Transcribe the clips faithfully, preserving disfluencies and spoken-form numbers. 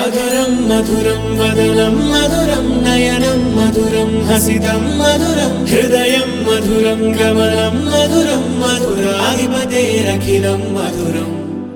అగరం మధురం వదనం మధురం నయనం మధురం హసితం మధురం హృదయం మధురం గమనం మధురం మధురాధిపతేరఖిలం మధురం.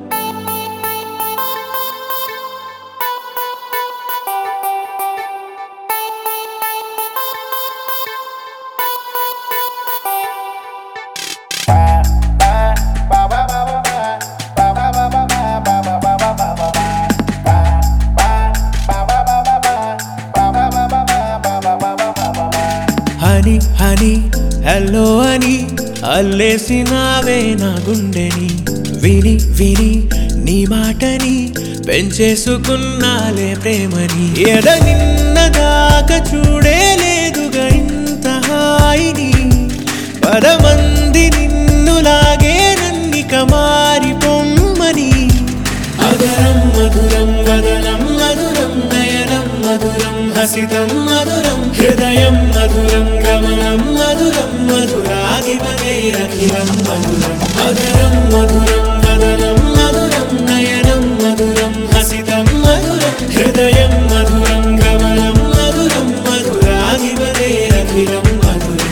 హని హని హలో అని అల్లేసినావే నా గుండెని విని విని నీ మాటని పెంచేసుకున్నాలే ప్రేమని ఎద నిన్న దాకా చూడేలేదుగా ఇంత హాయిని పదమంది నిన్నులాగే నన్నిక మారి పొమ్మని. అగరం మధురం వదనం మధురం నయనం మధురం హసితం మధురం హృదయం మధురం గమనం మధురం మధురాధిపతేరఖిలం మధురం. అగరం మధురం వదనం మధురం నయనం మధురం హసితం మధురం హృదయం మధురం గమనం మధురం మధురాధిపతేరఖిలం మధురం.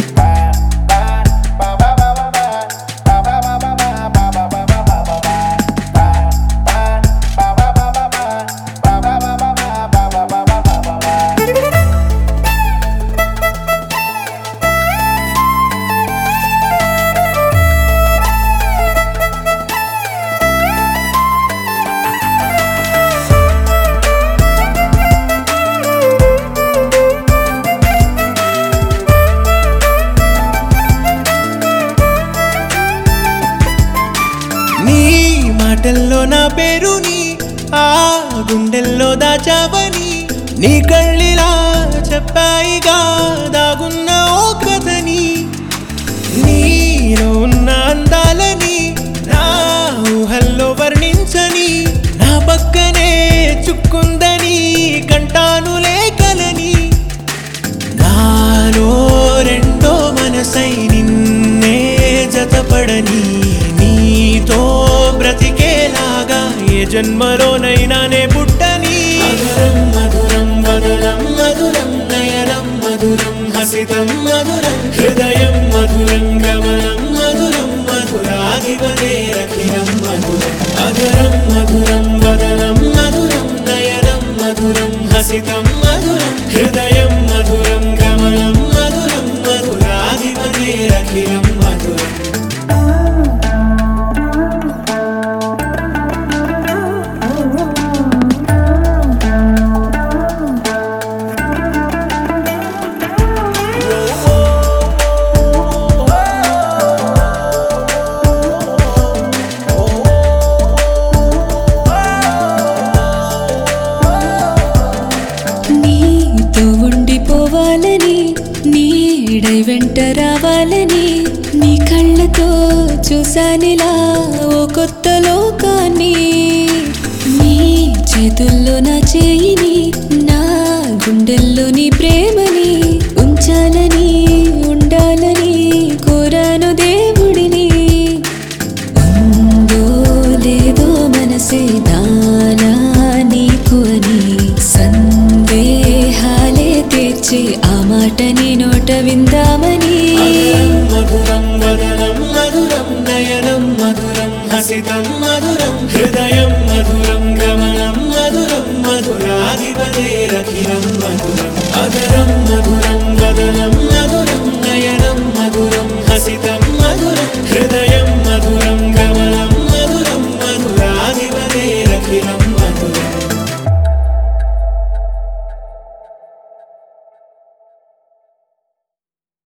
మాటల్లో నా పేరుని ఆ గుండెల్లో దాచావని నీ కళ్ళిలా చెప్పాయిగా దాగున్న ఓ కథని నీలో ఉన్న అందాలని నా ఊహల్లో వర్ణించని నా పక్కనే చుక్కుందని కంటాను లేఖలని నాలో రెండో మనసై నిన్నే జతపడని నీతో బ్రతికేలాగా ఏ జన్మలోనైనా నే పుట్టని. అగరం మధురం వదనం మధురం నయనం మధురం హసితం మధురం హృదయం మధురం గమనం మధురం మధురాధిపతేరఖిలం మధురం. అగరం మధురం వదనం మధురం నయనం మధురం హసితం మధురం హృదయం మధురం గమనం మధురం మధురాధిపతేరఖిలం మధురం. నీడై వెంట రావాలని నీ కళ్ళతో చూసానిలా ఓ కొత్త లోకాన్ని నీ చేతుల్లో నా చేయిని నా గుండెల్లో నీ ప్రేమని ఉంచాలని ఉండాలని కోరాను దేవుడిని. ఉందో లేదో మనసే నాలా నీకు అని సందేహాలే తీర్చి ఆ మాటని నోట విందామని. మధురం వదనం మధురం నయనం మధురం హసితం మధురం హృదయం మధురం గమనం మధురం మధురాధిపతేరఖిలం మధురం. అగరం మధురం